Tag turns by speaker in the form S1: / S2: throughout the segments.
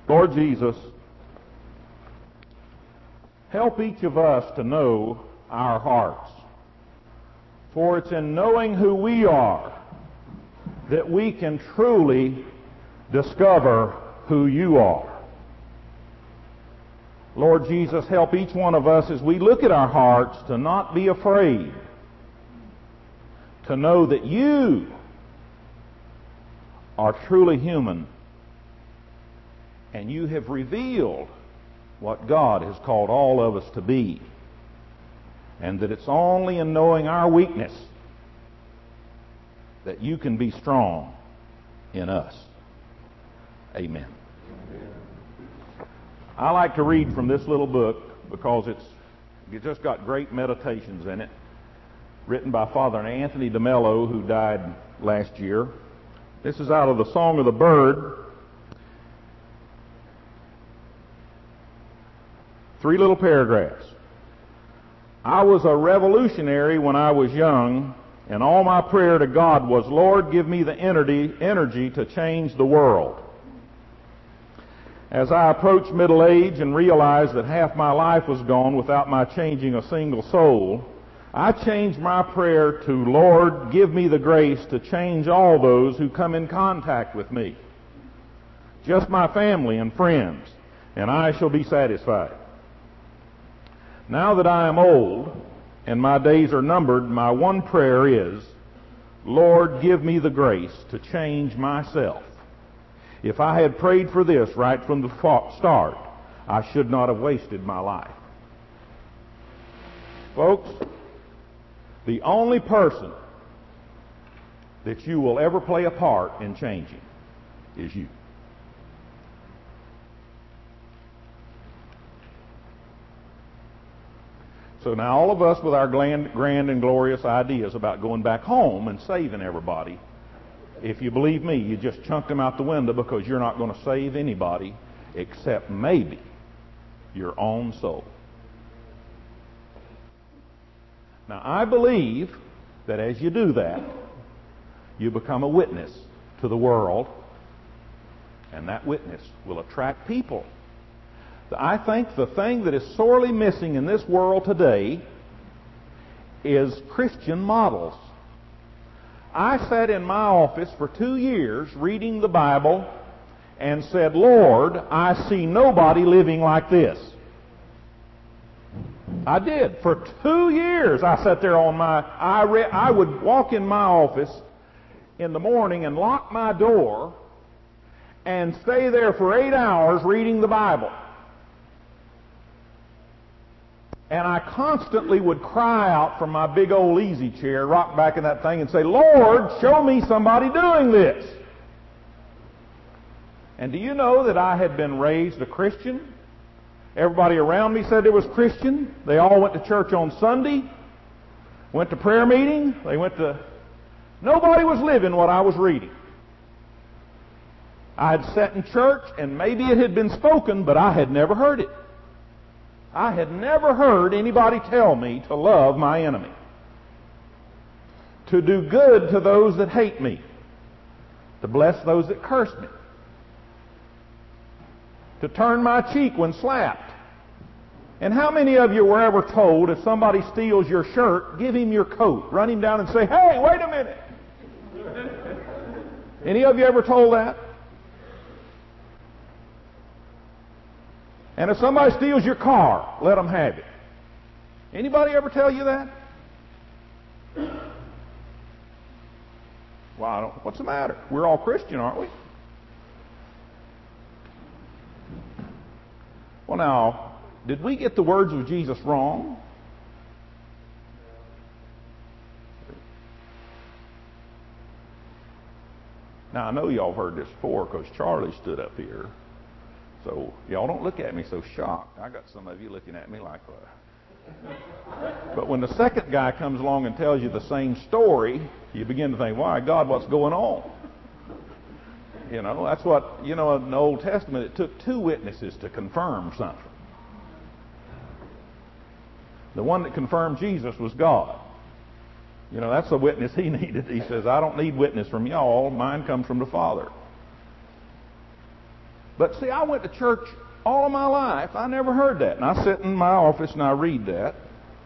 S1: Lord Jesus, help each of us to know our hearts. For it's in knowing who we are that we can truly discover who you are. Lord Jesus, help each one of us as we look at our hearts to not be afraid, to know that you are truly human, and you have revealed what God has called all of us to be, and that it's only in knowing our weakness that you can be strong in us. Amen. I like to read from this little book because it's just got great meditations in it, written by Father Anthony DeMello, who died last year. This is out of the Song of the Bird. 3 little paragraphs. I was a revolutionary when I was young, and all my prayer to God was, Lord, give me the energy to change the world. As I approached middle age and realized that half my life was gone without my changing a single soul, I changed my prayer to, Lord, give me the grace to change all those who come in contact with me. Just my family and friends, and I shall be satisfied. Now that I am old and my days are numbered, my one prayer is, Lord, give me the grace to change myself. If I had prayed for this right from the start, I should not have wasted my life. Folks, the only person that you will ever play a part in changing is you. So now all of us with our grand and glorious ideas about going back home and saving everybody, if you believe me, you just chunked them out the window, because you're not going to save anybody except maybe your own soul. Now, I believe that as you do that, you become a witness to the world, and that witness will attract people. I think the thing that is sorely missing in this world today is Christian models. I sat in my office for 2 years reading the Bible and said, Lord, I see nobody living like this. I did. For 2 years I sat there I would walk in my office in the morning and lock my door and stay there for 8 hours reading the Bible. And I constantly would cry out from my big old easy chair, rock back in that thing, and say, Lord, show me somebody doing this. And do you know that I had been raised a Christian? Everybody around me said they was Christian. They all went to church on Sunday, went to prayer meeting. Nobody was living what I was reading. I had sat in church, and maybe it had been spoken, but I had never heard it. I had never heard anybody tell me to love my enemy, to do good to those that hate me, to bless those that curse me, to turn my cheek when slapped. And how many of you were ever told, if somebody steals your shirt, give him your coat, run him down and say, hey, wait a minute? Any of you ever told that? And if somebody steals your car, let them have it. Anybody ever tell you that? Well, what's the matter? We're all Christian, aren't we? Well, now, did we get the words of Jesus wrong? Now, I know y'all heard this before because Charlie stood up here. So y'all don't look at me so shocked. I got some of you looking at me like that. But when the second guy comes along and tells you the same story, you begin to think, why, God, what's going on? You know, that's what, in the Old Testament, it took 2 witnesses to confirm something. The one that confirmed Jesus was God. That's the witness he needed. He says, I don't need witness from y'all. Mine comes from the Father. But see, I went to church all of my life. I never heard that. And I sit in my office and I read that.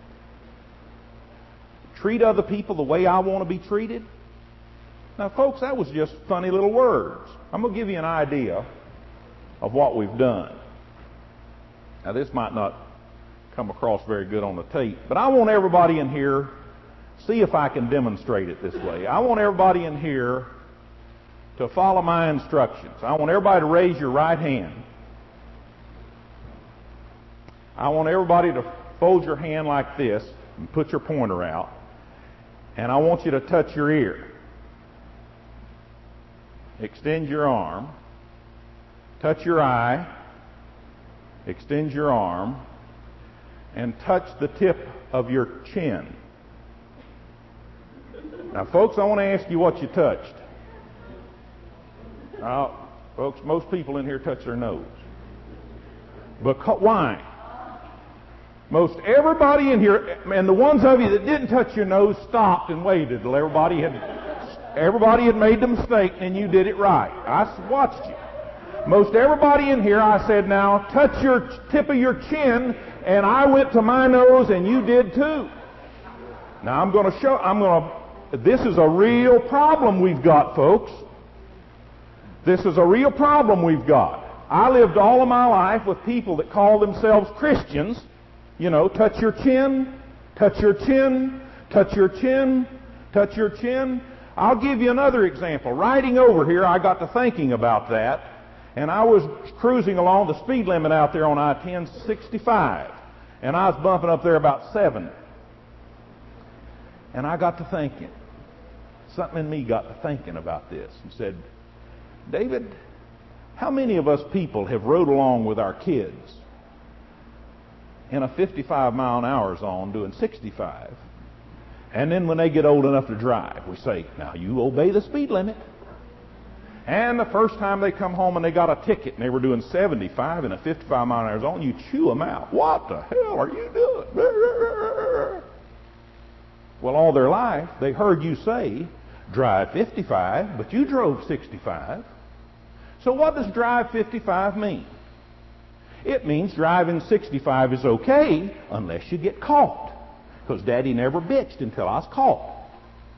S1: Treat other people the way I want to be treated. Now, folks, that was just funny little words. I'm going to give you an idea of what we've done. Now, this might not come across very good on the tape, but I want everybody in here, see if I can demonstrate it this way. I want everybody in here to follow my instructions. I want everybody to raise your right hand. I want everybody to fold your hand like this and put your pointer out. And I want you to touch your ear. Extend your arm. Touch your eye. Extend your arm. And touch the tip of your chin. Now, folks, I want to ask you what you touched. Now, folks, most people in here touch their nose. Why? Most everybody in here, and the ones of you that didn't touch your nose, stopped and waited till everybody had made the mistake and you did it right. I watched you. Most everybody in here, I said, now touch your tip of your chin, and I went to my nose and you did too. Now this is a real problem we've got, folks. This is a real problem we've got. I lived all of my life with people that call themselves Christians. You know, touch your chin, touch your chin, touch your chin, touch your chin. I'll give you another example. Riding over here, I got to thinking about that, and I was cruising along the speed limit out there on I-10, 65, and I was bumping up there about 70. And I got to thinking. Something in me got to thinking about this and said, David, how many of us people have rode along with our kids in a 55-mile-an-hour zone doing 65, and then when they get old enough to drive, we say, now you obey the speed limit. And the first time they come home and they got a ticket and they were doing 75 in a 55-mile-an-hour zone, you chew them out. What the hell are you doing? Well, all their life, they heard you say, drive 55, but you drove 65. So what does drive 55 mean? It means driving 65 is okay unless you get caught. Because Daddy never bitched until I was caught.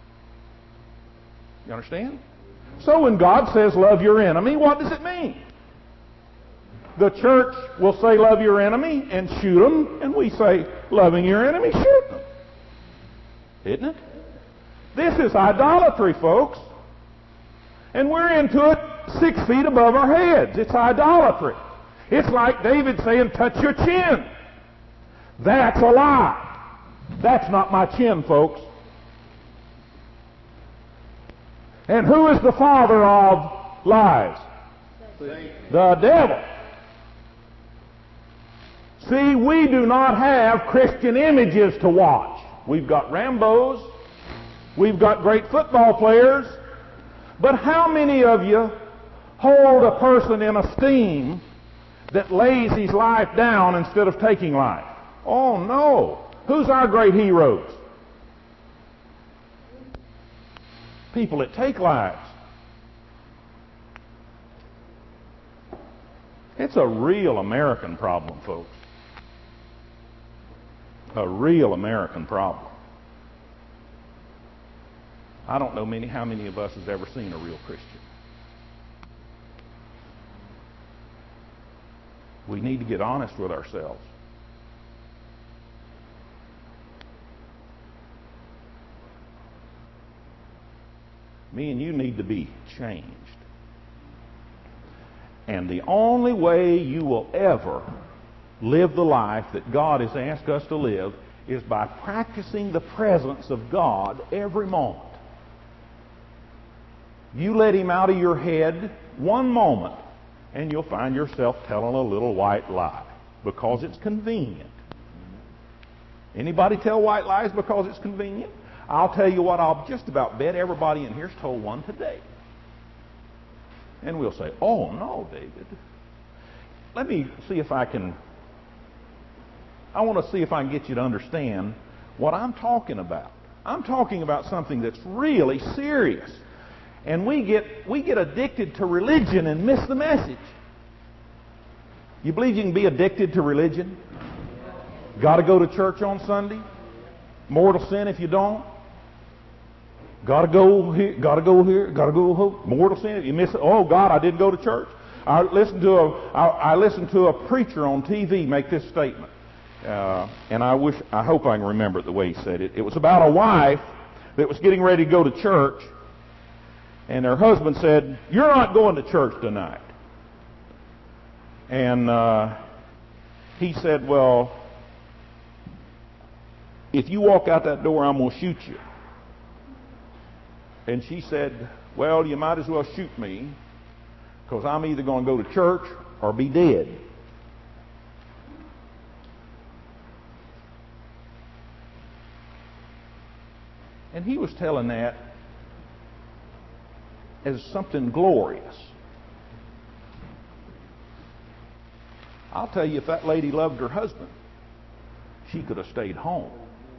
S1: You understand? So when God says love your enemy, what does it mean? The church will say love your enemy and shoot them, and we say loving your enemy, shoot them. Isn't it? This is idolatry, folks. And we're into it 6 feet above our heads. It's idolatry. It's like David saying, touch your chin. That's a lie. That's not my chin, folks. And who is the father of lies? The devil. See, we do not have Christian images to watch. We've got Rambos. We've got great football players. But how many of you hold a person in esteem that lays his life down instead of taking life? Oh, no. Who's our great heroes? People that take lives. It's a real American problem, folks. A real American problem. I don't know how many of us has ever seen a real Christian. We need to get honest with ourselves. Me and you need to be changed. And the only way you will ever live the life that God has asked us to live is by practicing the presence of God every moment. You let Him out of your head one moment, and you'll find yourself telling a little white lie because it's convenient. Anybody tell white lies because it's convenient? I'll tell you what, I'll just about bet everybody in here's told one today. And we'll say, oh no, David. Let me see if I want to see if I can get you to understand what I'm talking about. I'm talking about something that's really serious. And we get addicted to religion and miss the message. You believe you can be addicted to religion? Got to go to church on Sunday? Mortal sin if you don't? Got to go here, got to go here, got to go home. Mortal sin if you miss it. Oh God, I didn't go to church. I listened to a preacher on TV make this statement, and I hope I can remember it the way he said it. It was about a wife that was getting ready to go to church, and her husband said, "You're not going to church tonight." And he said, "Well, if you walk out that door, I'm going to shoot you." And she said, "Well, you might as well shoot me, because I'm either going to go to church or be dead." And he was telling that as something glorious. I'll tell you, if that lady loved her husband, she could have stayed home.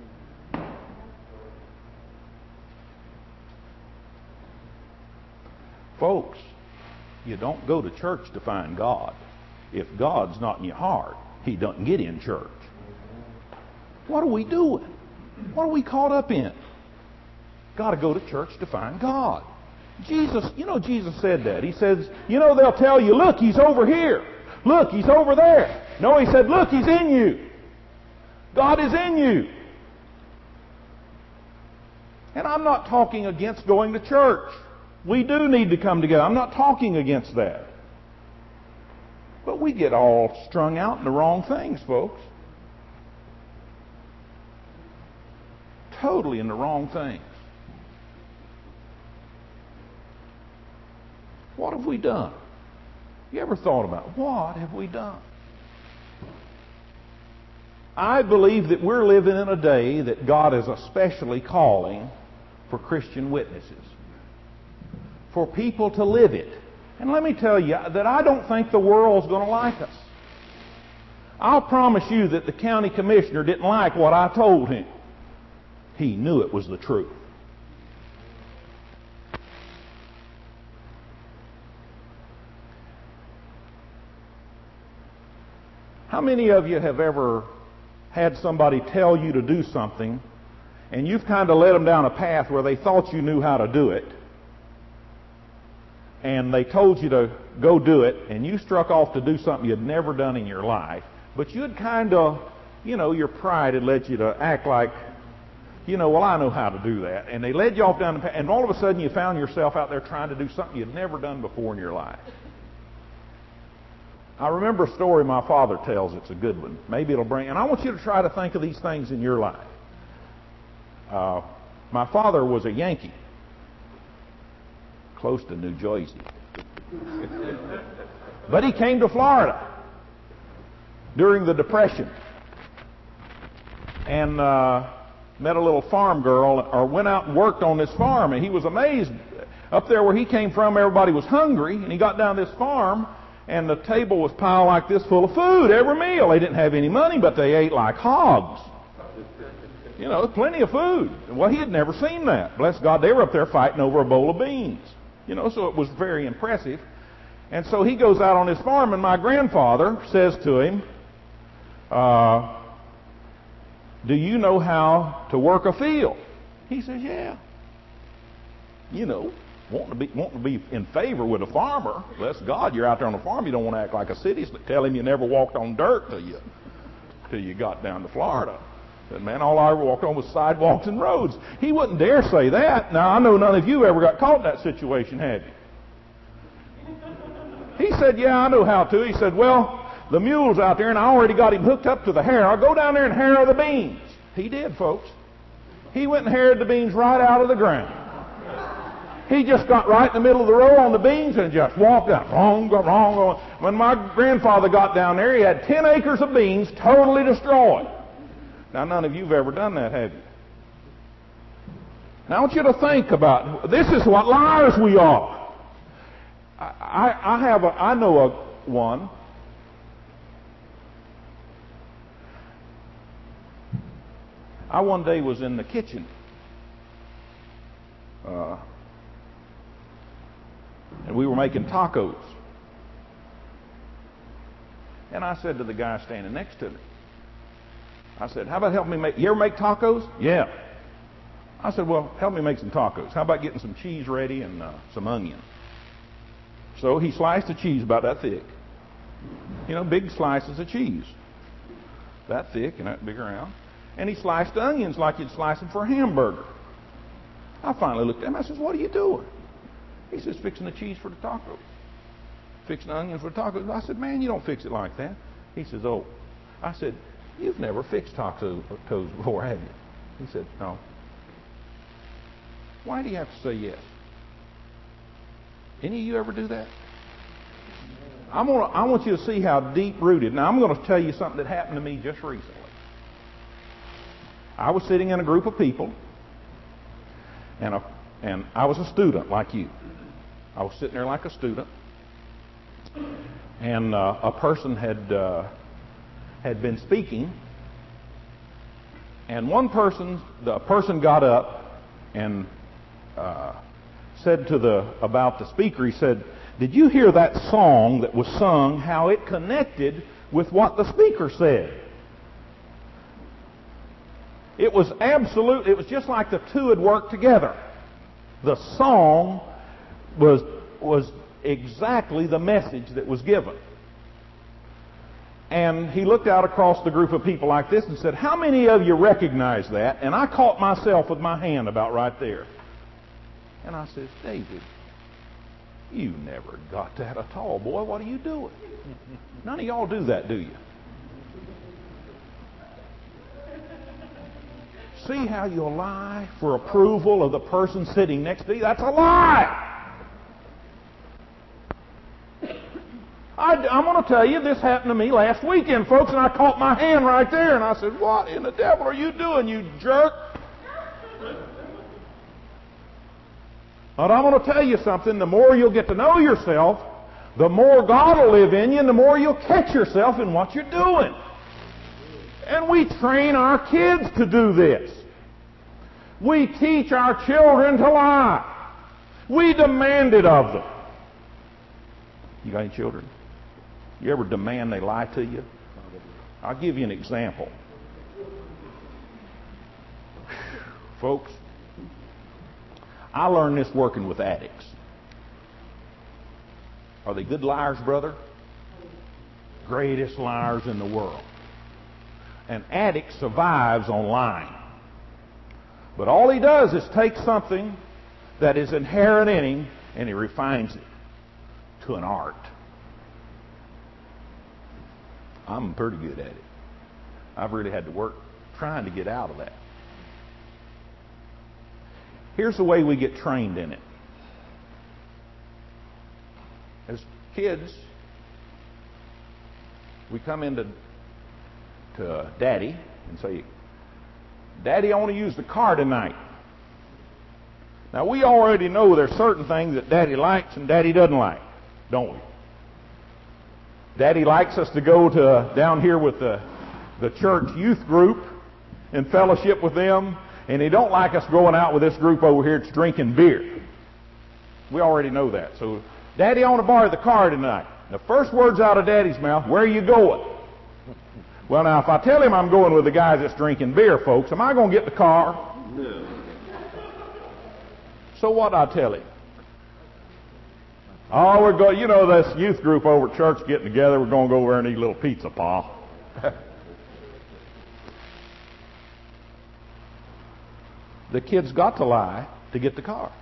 S1: Folks, you don't go to church to find God. If God's not in your heart, He doesn't get in church. What are we doing? What are we caught up in? Got to go to church to find God. Jesus said that. He says, they'll tell you, look, He's over here. Look, He's over there. No, He said, look, He's in you. God is in you. And I'm not talking against going to church. We do need to come together. I'm not talking against that. But we get all strung out in the wrong things, folks. Totally in the wrong things. What have we done? You ever thought about what have we done? I believe that we're living in a day that God is especially calling for Christian witnesses. For people to live it. And let me tell you that I don't think the world's going to like us. I'll promise you that the county commissioner didn't like what I told him. He knew it was the truth. How many of you have ever had somebody tell you to do something and you've kind of led them down a path where they thought you knew how to do it, and they told you to go do it, and you struck off to do something you'd never done in your life, but you'd kind of, your pride had led you to act like, well, I know how to do that. And they led you off down the path, and all of a sudden you found yourself out there trying to do something you'd never done before in your life. I remember a story my father tells. It's a good one. Maybe it'll bring, and I want you to try to think of these things in your life. My father was a Yankee, close to New Jersey. But he came to Florida during the Depression and met a little farm girl, or went out and worked on this farm, and he was amazed. Up there where he came from, everybody was hungry, and he got down this farm, and the table was piled like this full of food every meal. They didn't have any money, but they ate like hogs. Plenty of food. Well, he had never seen that. Bless God, they were up there fighting over a bowl of beans. So it was very impressive. And so he goes out on his farm, and my grandfather says to him, do you know how to work a field? He says, yeah. Wanting to be in favor with a farmer. Bless God, you're out there on the farm. You don't want to act like a city. Tell him you never walked on dirt till you got down to Florida. Said, man, all I ever walked on was sidewalks and roads. He wouldn't dare say that. Now, I know none of you ever got caught in that situation, have you? He said, yeah, I know how to. He said, well, the mule's out there, and I already got him hooked up to the harrow. I'll go down there and harrow the beans. He did, folks. He went and harrowed the beans right out of the ground. He just got right in the middle of the row on the beans and just walked out. Wrong. When my grandfather got down there, he had 10 acres of beans totally destroyed. Now, none of you have ever done that, have you? Now, I want you to think about, this is what liars we are. I know one. I one day was in the kitchen. And we were making tacos. And I said to the guy standing next to me, I said, how about helping me make, you ever make tacos? Yeah. I said, well, help me make some tacos. How about getting some cheese ready and some onion? So he sliced the cheese about that thick. You know, big slices of cheese. That thick and that big around. And he sliced the onions like you'd slice them for a hamburger. I finally looked at him. I says, what are you doing? He says, fixing the cheese for the tacos. Fixing the onions for the tacos. I said, man, you don't fix it like that. He says, oh. I said, you've never fixed tacos before, have you? He said, no. Why do you have to say yes? Any of you ever do that? I want you to see how deep-rooted. Now, I'm going to tell you something that happened to me just recently. I was sitting in a group of people, and I was a student like you. I was sitting there like a student, and a person had been speaking, and the person got up and said about the speaker, he said, did you hear that song that was sung, how it connected with what the speaker said? It was just like the two had worked together. The song was exactly the message that was given. And he looked out across the group of people like this and said, how many of you recognize that? And I caught myself with my hand about right there. And I says, David, you never got that at all, boy. What are you doing? None of y'all do that, do you? See how you'll lie for approval of the person sitting next to you? That's a lie. I'm going to tell you, this happened to me last weekend, folks, and I caught my hand right there, and I said, what in the devil are you doing, you jerk? But I'm going to tell you something. The more you'll get to know yourself, the more God will live in you, and the more you'll catch yourself in what you're doing. And we train our kids to do this. We teach our children to lie. We demand it of them. You got any children? You ever demand they lie to you? I'll give you an example. Folks, I learned this working with addicts. Are they good liars, brother? Greatest liars in the world. An addict survives on lying. But all he does is take something that is inherent in him and he refines it to an art. I'm pretty good at it. I've really had to work trying to get out of that. Here's the way we get trained in it. As kids, we come into Daddy and say, Daddy, I want to use the car tonight. Now, we already know there's certain things that Daddy likes and Daddy doesn't like, don't we? Daddy likes us to go down here with the church youth group and fellowship with them, and he don't like us going out with this group over here that's drinking beer. We already know that. So, Daddy, I want to borrow the car tonight. The first words out of Daddy's mouth, where are you going? Well, now, if I tell him I'm going with the guys that's drinking beer, folks, am I going to get the car? No. So what I tell him? Oh, we're going, this youth group over at church getting together, we're going to go over there and eat a little pizza, Pa. The kid's got to lie to get the car.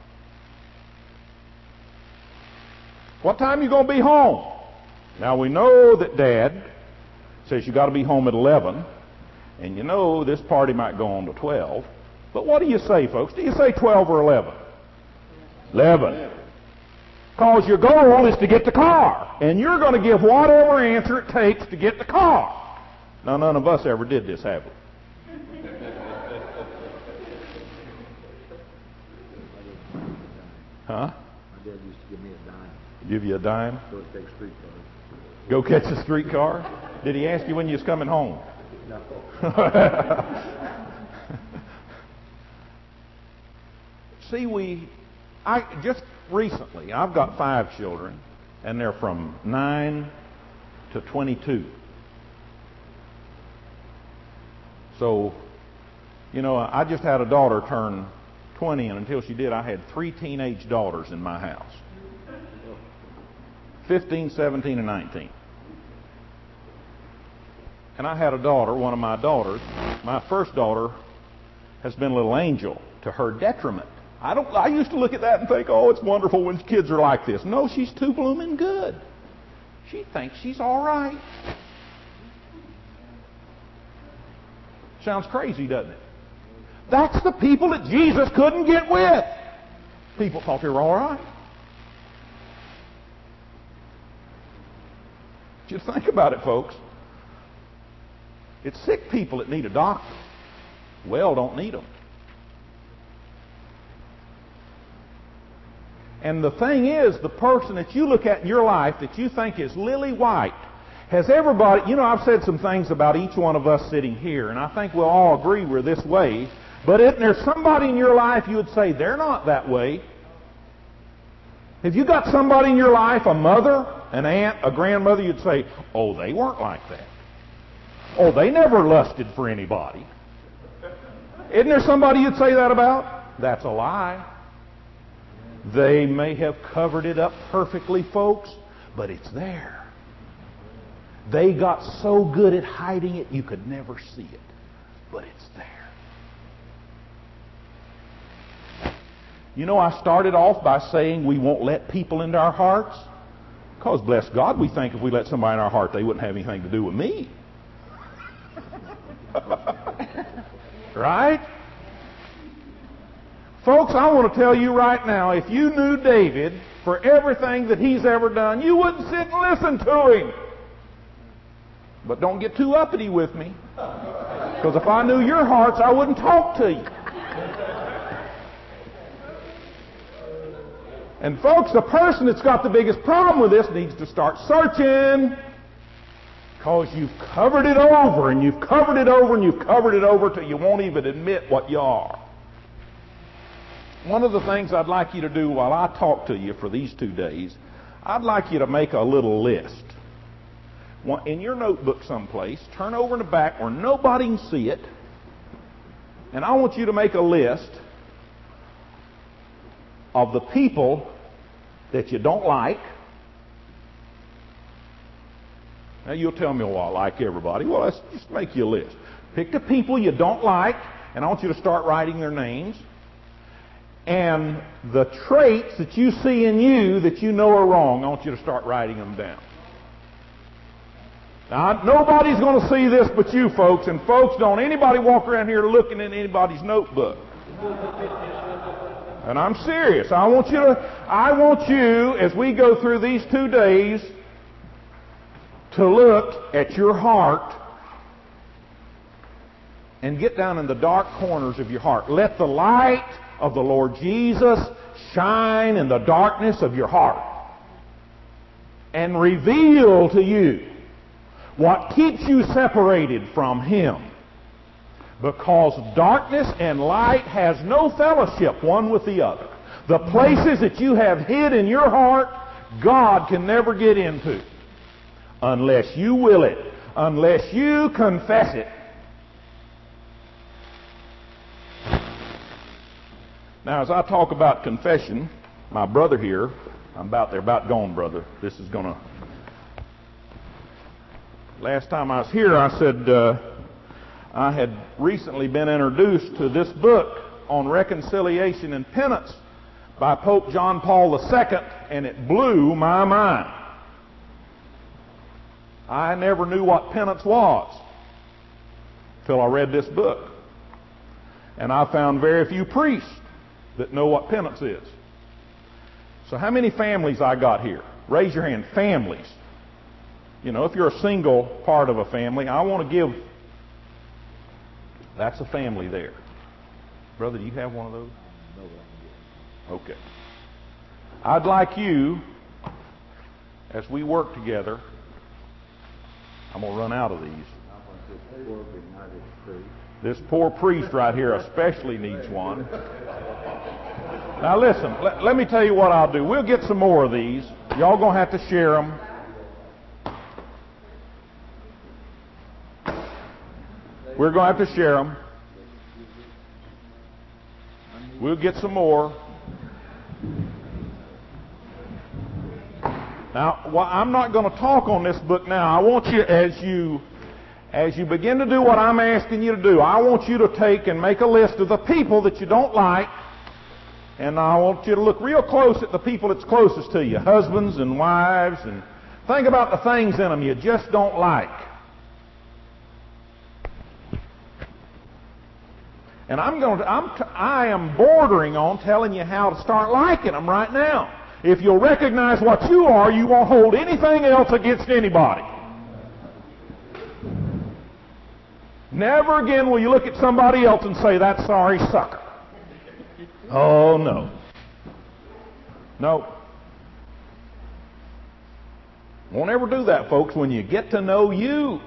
S1: What time are you going to be home? Now, we know that Dad says you got to be home at 11, and this party might go on to 12. But what do you say, folks? Do you say 12 or 11? 11. Because your goal is to get the car, and you're going to give whatever answer it takes to get the car. Now, none of us ever did this, have we? Huh?
S2: My dad used to give me a dime.
S1: Give you a dime?
S2: Go take a streetcar.
S1: Go catch a streetcar? Did he ask you when you was coming home?
S2: No.
S1: See, just recently, I've got 5 children, and they're from 9 to 22. So, I just had a daughter turn 20, and until she did, I had 3 teenage daughters in my house. 15, 17, and 19. And I had a daughter, one of my daughters. My first daughter has been a little angel to her detriment. I used to look at that and think, oh, it's wonderful when kids are like this. No, she's too blooming good. She thinks she's all right. Sounds crazy, doesn't it? That's the people that Jesus couldn't get with. People thought they were all right. Just think about it, folks. It's sick people that need a doctor. Well, don't need them. And the thing is, the person that you look at in your life that you think is lily white, has everybody, I've said some things about each one of us sitting here, and I think we'll all agree we're this way, but if there's somebody in your life you would say, they're not that way. If you got somebody in your life, a mother, an aunt, a grandmother, you'd say, oh, they weren't like that. Oh, they never lusted for anybody. Isn't there somebody you'd say that about? That's a lie. They may have covered it up perfectly, folks, but it's there. They got so good at hiding it, you could never see it. But it's there. I started off by saying we won't let people into our hearts. Because, bless God, we think if we let somebody in our heart, they wouldn't have anything to do with me. Right? Folks, I want to tell you right now, if you knew David for everything that he's ever done, you wouldn't sit and listen to him. But don't get too uppity with me. Because if I knew your hearts, I wouldn't talk to you. And folks, the person that's got the biggest problem with this needs to start searching. Because you've covered it over, and you've covered it over, and you've covered it over till you won't even admit what you are. One of the things I'd like you to do while I talk to you for these 2 days, I'd like you to make a little list. In your notebook someplace, turn over in the back where nobody can see it, and I want you to make a list of the people that you don't like. Now you'll tell me, well, I like everybody. Well, let's just make you a list. Pick the people you don't like, and I want you to start writing their names. And the traits that you see in you that you know are wrong, I want you to start writing them down. Now, nobody's going to see this but you folks, and folks, don't anybody walk around here looking in anybody's notebook. And I'm serious. I want you, as we go through these 2 days, to look at your heart and get down in the dark corners of your heart. Let the light of the Lord Jesus shine in the darkness of your heart and reveal to you what keeps you separated from Him. Because darkness and light has no fellowship one with the other. The places that you have hid in your heart, God can never get into unless you will it, unless you confess it. Now, as I talk about confession, my brother here, they're about gone, brother. This is going to... Last time I was here, I said I had recently been introduced to this book on reconciliation and penance by Pope John Paul II, and it blew my mind. I never knew what penance was till I read this book. And I found very few priests that know what penance is. So how many families I got here? Raise your hand. Families. If you're a single part of a family, I want to give... That's a family there. Brother, do you have one of those? No. Okay. I'd like you, as we work together... I'm going to run out of these. This poor priest right here especially needs one. Now listen, let me tell you what I'll do. We'll get some more of these. Y'all going to have to share them. We're going to have to share them. We'll get some more. Now, well, I'm not going to talk on this book now. I want you, as you begin to do what I'm asking you to do, I want you to take and make a list of the people that you don't like, and I want you to look real close at the people that's closest to you, husbands and wives, and think about the things in them you just don't like. And I am bordering on telling you how to start liking them right now. If you'll recognize what you are, you won't hold anything else against anybody. Never again will you look at somebody else and say, that sorry sucker. Oh, no. No. Won't ever do that, folks, when you get to know you.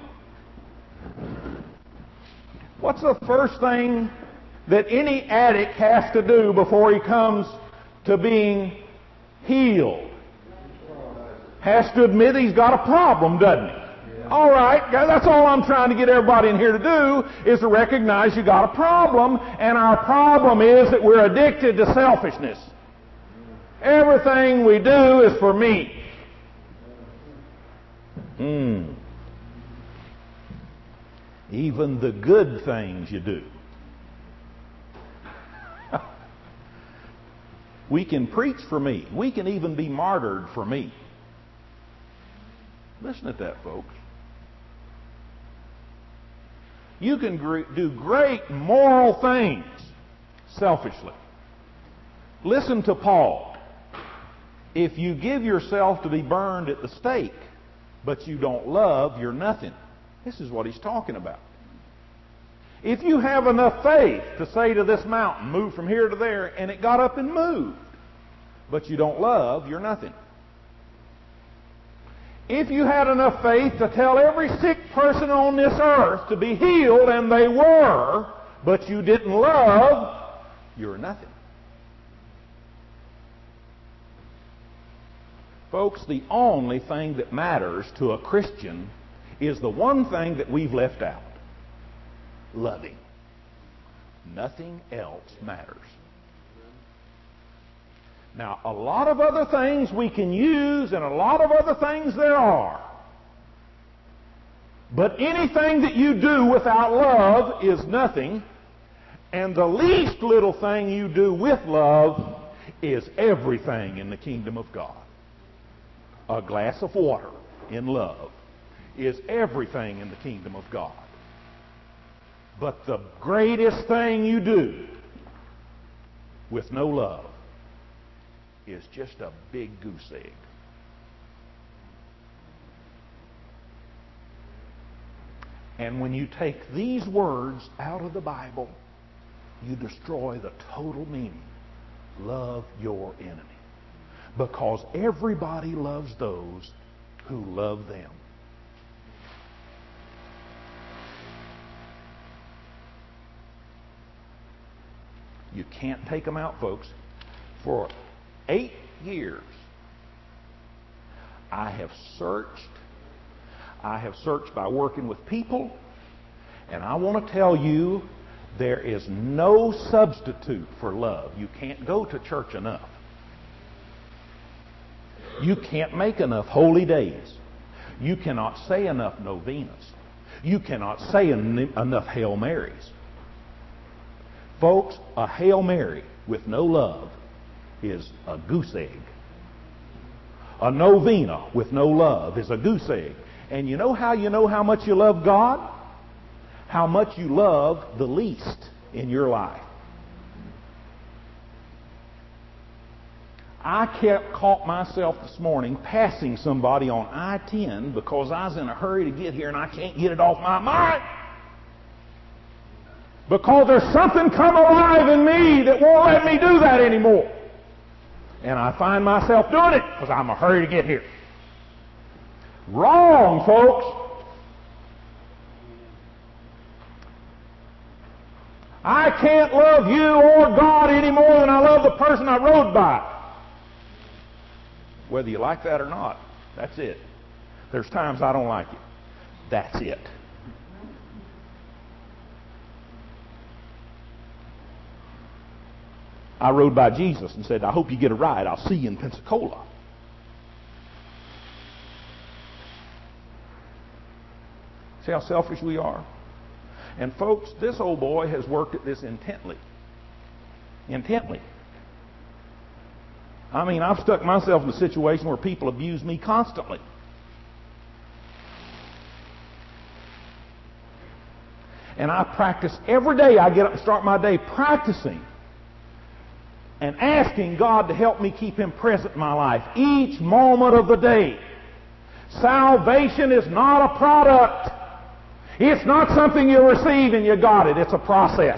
S1: What's the first thing that any addict has to do before he comes to being healed? Has to admit he's got a problem, doesn't he? All right, that's all I'm trying to get everybody in here to do, is to recognize you got a problem, and our problem is that we're addicted to selfishness. Everything we do is for me. Even the good things you do. We can preach for me. We can even be martyred for me. Listen to that, folks. You can do great moral things selfishly. Listen to Paul. If you give yourself to be burned at the stake, but you don't love, you're nothing. This is what he's talking about. If you have enough faith to say to this mountain, move from here to there, and it got up and moved, but you don't love, you're nothing. If you had enough faith to tell every sick person on this earth to be healed, and they were, but you didn't love, you're nothing. Folks, the only thing that matters to a Christian is the one thing that we've left out. Loving. Nothing else matters. Now, a lot of other things we can use, and a lot of other things there are. But anything that you do without love is nothing, and the least little thing you do with love is everything in the kingdom of God. A glass of water in love is everything in the kingdom of God. But the greatest thing you do with no love is just a big goose egg. And when you take these words out of the Bible, you destroy the total meaning. Love your enemy. Because everybody loves those who love them. You can't take them out, folks. For 8 years, I have searched by working with people, and I want to tell you, there is no substitute for love. You can't go to church enough. You can't make enough holy days. You cannot say enough novenas. You cannot say enough Hail Marys. Folks, a Hail Mary with no love is a goose egg. A novena with no love is a goose egg. And you know how much you love God? How much you love the least in your life. I caught myself this morning passing somebody on I-10 because I was in a hurry to get here and I can't get it off my mind. Because there's something come alive in me that won't let me do that anymore. And I find myself doing it because I'm in a hurry to get here. Wrong, folks. I can't love you or God any more than I love the person I rode by. Whether you like that or not, that's it. There's times I don't like it. That's it. I rode by Jesus and said, I hope you get a ride. I'll see you in Pensacola. See how selfish we are? And folks, this old boy has worked at this intently. Intently. I mean, I've stuck myself in a situation where people abuse me constantly. And I practice every day. I get up and start my day practicing and asking God to help me keep Him present in my life each moment of the day. Salvation is not a product. It's not something you receive and you got it. It's a process.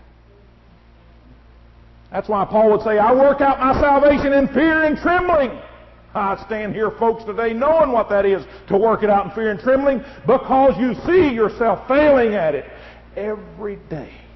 S1: That's why Paul would say, I work out my salvation in fear and trembling. I stand here, folks, today knowing what that is to work it out in fear and trembling, because you see yourself failing at it every day.